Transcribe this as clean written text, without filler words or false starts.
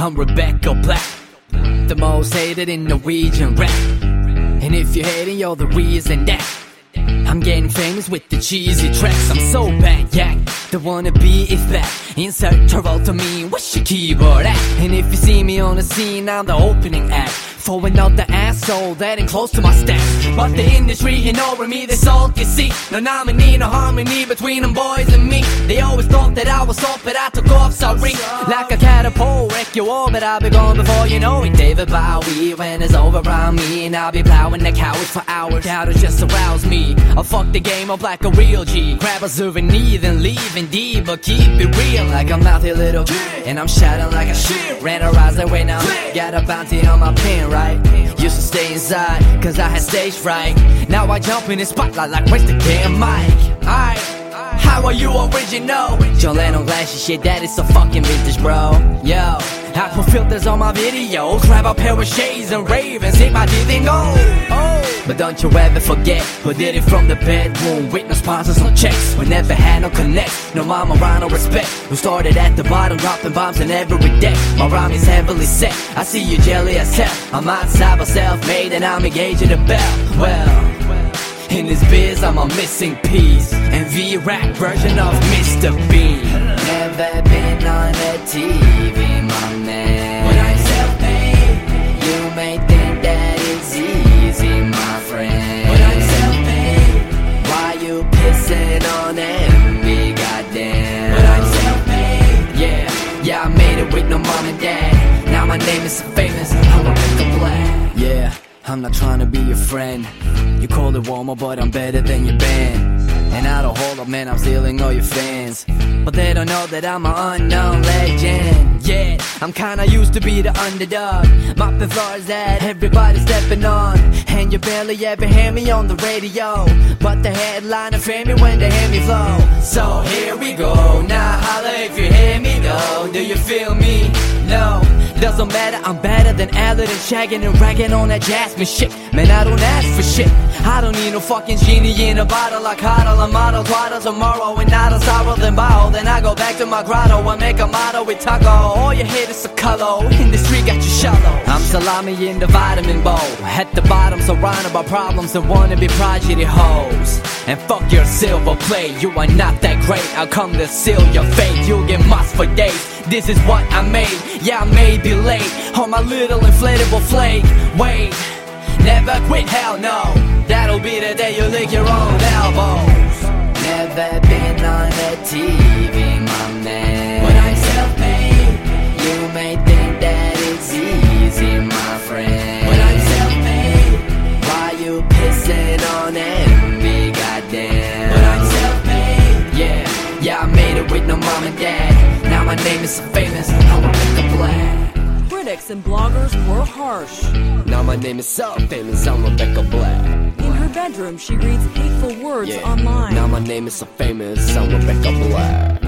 I'm Rebecca Black, the most hated in Norwegian rap. And if you're hating, you're the reason that I'm getting famous with the cheesy tracks. I'm so bad, yak, the wannabe is back. Insert trouble to me, what's your keyboard at? And if you see me on the scene, I'm the opening act, throwing out the asshole that ain't close to my stats. But the industry ignoring me, they salty see. No nominee, no harmony between them boys and me. They always thought that I was off, but I took off, sorry. Like a catapult, wreck your wall, but I'll be gone before you know it. David Bowie, when it's over around me, and I'll be plowing the couch for hours. That'll just arouse me. I'll fuck the game up like a real G. Grab a souvenir, then leave indeed, but keep it real. Like a mouthy little kid, and I'm shouting like a shit. Ran a riser way now, got a bounty on my pin, right? Used to stay inside, cause I had stage fright. Now I jump in the spotlight like where's the damn mic? Alright, how are you original? John Lennon glashy shit, that is so fucking vintage, bro. Yo, I put filters on my videos, grab a pair of shades and rave and see my didn't go. But don't you ever forget who did it from the bedroom, with no sponsors, no checks. We never had no connects, no mama around, no respect. Who started at the bottom, dropping bombs in every deck. My rhyme is heavily set, I see you jelly as hell. I'm outside but self-made and I'm engaging the bell. Well, in this biz I'm a missing piece, and V-Rap version of Mr. Bean. Never been on the TV, my man. When I'm self-made, you may think that it's easy, my friend. When I'm self-made, why you pissing on me, goddamn? When I'm self-made, yeah, I made it with no mom and dad. Now my name is so famous, I'm Rebecca Black. Yeah, I'm not trying to be your friend. You call it warmer, but I'm better than your band. And I don't hold up, man, I'm stealing all your fans. But they don't know that I'm an unknown legend. Yeah, I'm kinda used to be the underdog, mopping floors that everybody's stepping on. And you barely ever hear me on the radio, but the headliner frame me when they hear me flow. So here we go, now holla if you hear me though. Do you feel me? No, doesn't matter, I'm better than Allen and shagging and ragging on that Jasmine shit. Man, I don't ask for shit, I don't need no fucking genie in a bottle. Like Huddle, a model, twaddle tomorrow, and not a sorrow then bow. Then I go back to my grotto and make a motto with taco. All you hit is a color, in the street got you shallow. I'm salami in the vitamin bowl, at the bottom surrounded by problems and wannabe prodigy hoes. And fuck your silver plate, you are not that great, I'll come to seal your fate. You'll get mossed for days, this is what I made. Yeah, I may be late on my little inflatable flake. Wait, never quit, hell no. That'll be the day you lick your own elbows. Never been on the TV, my man. When I'm self-made, you may think that it's easy, my friend. When I'm self-made, why you pissing on me, goddamn? When I'm self-made, yeah, I made it with no mom and dad. Now my name is so famous, I'm Rebecca Black. Critics and bloggers were harsh. Now my name is so famous, I'm Rebecca Black. In her bedroom, she reads hateful words online. Now my name is so famous, I'm Rebecca Black.